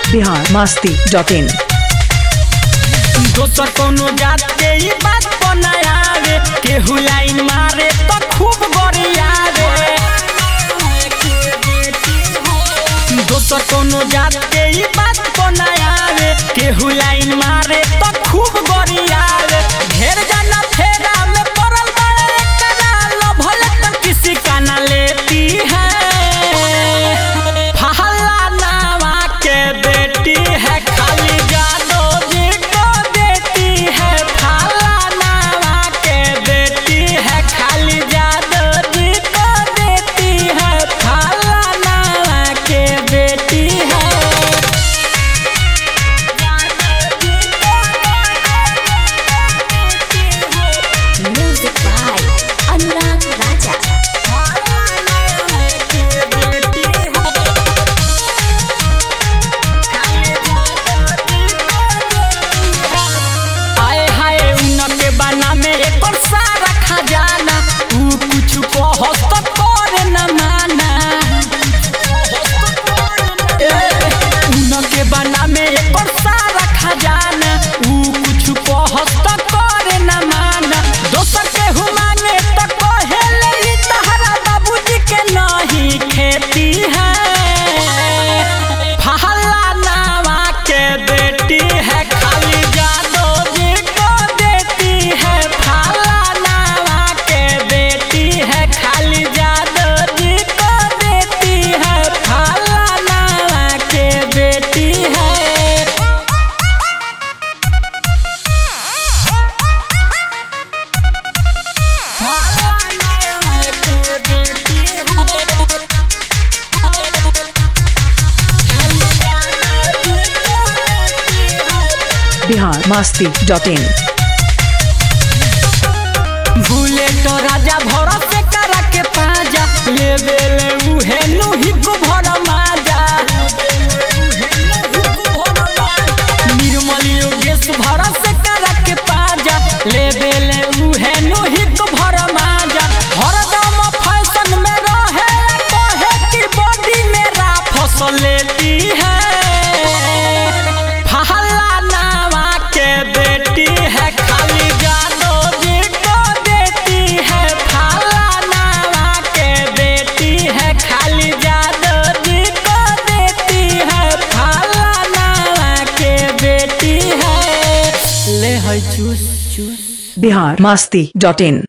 biharmasti.in दोसर कोनो जात के ई बात बनायावे केहू लाइन मारे तो खूब गरियावे। दोसर कोनो जात के ई बात बनायावे केहू लाइन मारे तो खूब गरियावे। ढेर जना फेरा में पड़ल बड़े करा लो भले तो किसी का ना लेती है। फहला नावा के बेटी है खाली जादो जी को देती है। फहला नावा के बेटी है खाली जादो जी को देती है। फहला नावा के बेटी है Music by Anurag Raja. आए हाय उनके बना में एक और सारा खजाना ऊ कुछ कहत तो करे न माना। उनके बना में एक और सारा खजाना ऊ कुछ कहत तो करे न माना। दोसर के हुमाने तो कहे ले तहरा बाबूजी के नहीं खेती है। फहला नावा के बेटी है खाली जादो जी को देती है। फहला नावा के बेटी है खाली जादो जी को देती है। फहला नावा के बेटी है। biharmasti.in भूले तो राजा भरा से करा के पाजा ले बेले उहे नुही को भरा माजा। निर्मल योगेश भरा से करा के पाजा ले बेले उहे नुही को भरा माजा। हरदम फैशन में रहे कहे कि बॉडी मेरा फसल लेती है। फहला नावा के बेटी है खाली जादो जी को देती है। फहला नावा के बेटी है खाली जादो जी को देती है। फहला नावा के बेटी है। ले है चूस चूस biharmasti.in